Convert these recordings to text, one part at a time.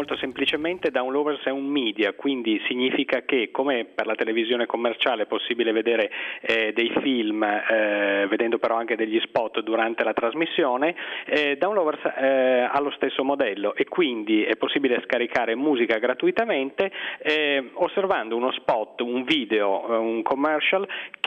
molto semplicemente Downlovers è un media, quindi significa che, come per la televisione commerciale è possibile vedere dei film, vedendo però anche degli spot durante la trasmissione, Downlovers ha lo stesso modello e quindi è possibile scaricare musica gratuitamente osservando uno spot, un video, un commercial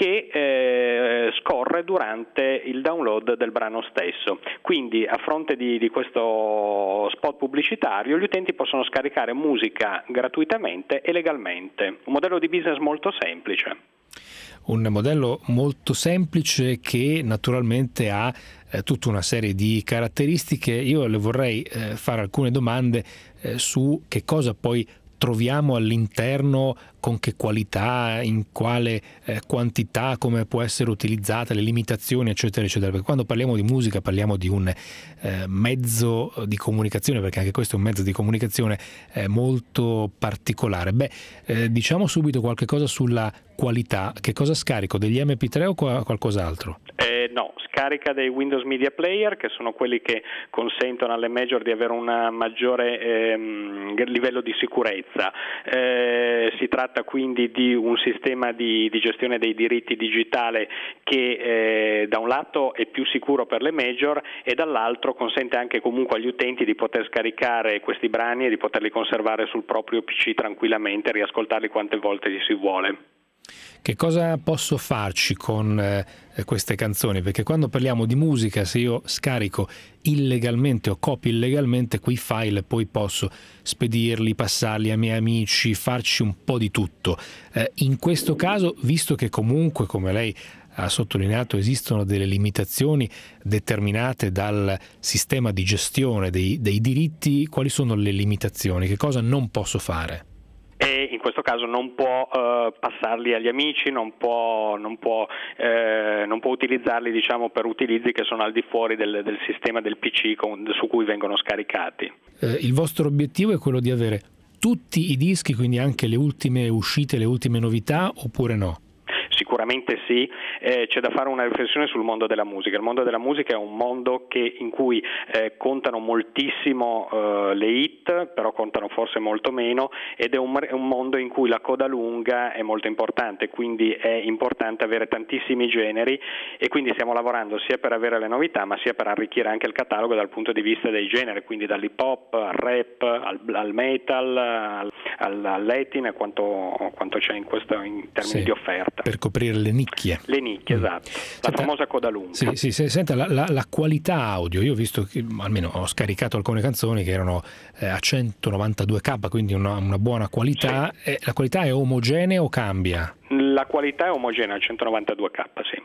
che scorre durante il download del brano stesso. Quindi a fronte di questo spot pubblicitario gli utenti possono scaricare musica gratuitamente e legalmente. Un modello di business molto semplice. Un modello molto semplice che naturalmente ha tutta una serie di caratteristiche. Io le vorrei fare alcune domande su che cosa poi troviamo all'interno, con che qualità, in quale quantità, come può essere utilizzata, le limitazioni, eccetera, eccetera. Perché quando parliamo di musica parliamo di un mezzo di comunicazione, perché anche questo è un mezzo di comunicazione molto particolare. Diciamo subito qualche cosa sulla qualità. Che cosa scarico? Degli MP3 o qualcos'altro? No, scarica dei Windows Media Player, che sono quelli che consentono alle major di avere un maggiore livello di sicurezza. Si tratta quindi di un sistema di gestione dei diritti digitale che da un lato è più sicuro per le major e dall'altro consente anche comunque agli utenti di poter scaricare questi brani e di poterli conservare sul proprio PC tranquillamente e riascoltarli quante volte si vuole. Che cosa posso farci con queste canzoni? Perché quando parliamo di musica, se io scarico illegalmente o copio illegalmente quei file, poi posso spedirli, passarli ai miei amici, farci un po' di tutto. In questo caso, visto che comunque, come lei ha sottolineato, esistono delle limitazioni determinate dal sistema di gestione dei diritti, quali sono le limitazioni? Che cosa non posso fare? E in questo caso non può passarli agli amici, non può utilizzarli, diciamo, per utilizzi che sono al di fuori del sistema del PC su cui vengono scaricati. Il vostro obiettivo è quello di avere tutti i dischi, quindi anche le ultime uscite, le ultime novità, oppure no? Sicuramente sì, c'è da fare una riflessione sul mondo della musica. Il mondo della musica è un mondo in cui contano moltissimo le hit, però contano forse molto meno, ed è un mondo in cui la coda lunga è molto importante, quindi è importante avere tantissimi generi e quindi stiamo lavorando sia per avere le novità ma sia per arricchire anche il catalogo dal punto di vista dei generi, quindi dall'hip hop al rap, al metal, al latin e quanto c'è in termini di offerta. Per coprire le nicchie. Le nicchie, esatto. La famosa coda lunga. Sì, senta, la qualità audio, io ho visto che almeno ho scaricato alcune canzoni che erano a 192k, quindi una buona qualità. Sì. La qualità è omogenea o cambia? La qualità è omogenea al 192k, sì.